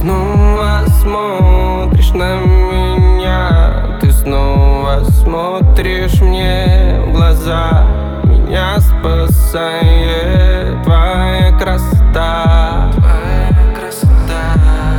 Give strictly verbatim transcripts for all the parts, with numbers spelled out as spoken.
снова смотришь на меня, ты снова смотришь мне в глаза. Меня спасает твоя красота, твоя красота.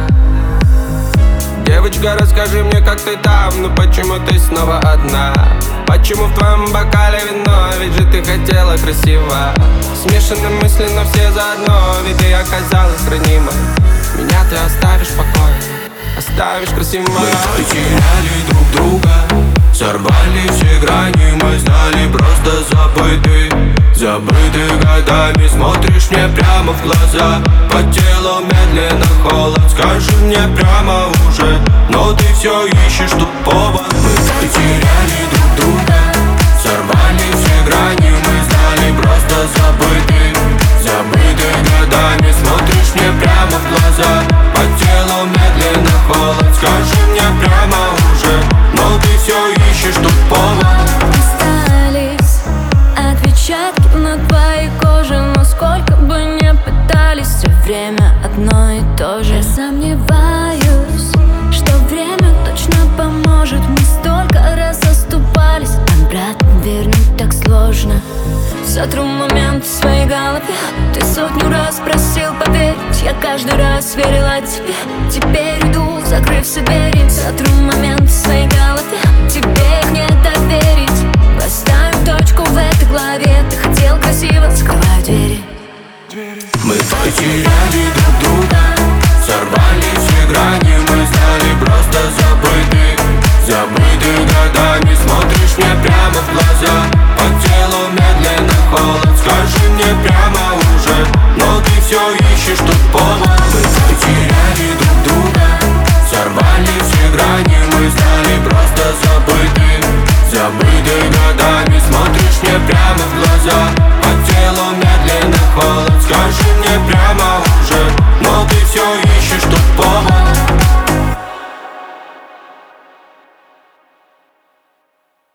Девочка, расскажи мне, как ты там, ну почему ты снова одна? Почему в твоем бокале вино, ведь же ты хотела красиво. Смешаны мысли, но все заодно, ведь ты оказалась ранимой. Меня ты оставишь в покое, оставишь красивой. Мы потеряли друг друга, сорвали все грани, мы знали, просто забыты. Забыты годами, смотришь мне прямо в глаза. По телу медленно холод, скажи мне прямо уже, но ты все ищешь тут повод. Мы потеряли друг друга, сорвали все грани, мы знали, просто забыты. Забыты годами, смотришь мне прямо в глаза. По телу медленно холод, скажи мне прямо уже, но ты все ищешь тут повод. Остались отпечатки на твоей коже, но сколько бы ни пытались, все время одно и то же. Я сомневаюсь, что время точно поможет. Мы столько раз оступались, обратно вернуть так сложно. Сотру момент в своей голове, ты сотню раз просил поверить, я каждый раз верила тебе. Теперь иду, закрыв все двери. Сотру момент в своей голове, тебе их не доверить. Поставим точку в этой главе, ты хотел красиво, закрывай двери. Мы потеряли друг друга, сорвали все грани, мы знали, просто забыты. Забыты годами, смотришь мне прямо в глаза. По телу медленно холод, скажи мне прямо уже, но ты все ищешь тут повод. Мы потеряли друг друга, сорвали все грани, мы знали, просто забыты. Забыты годами, смотришь мне прямо в глаза. По телу медленно холод, скажи мне прямо уже, но ты все ищешь тут повод.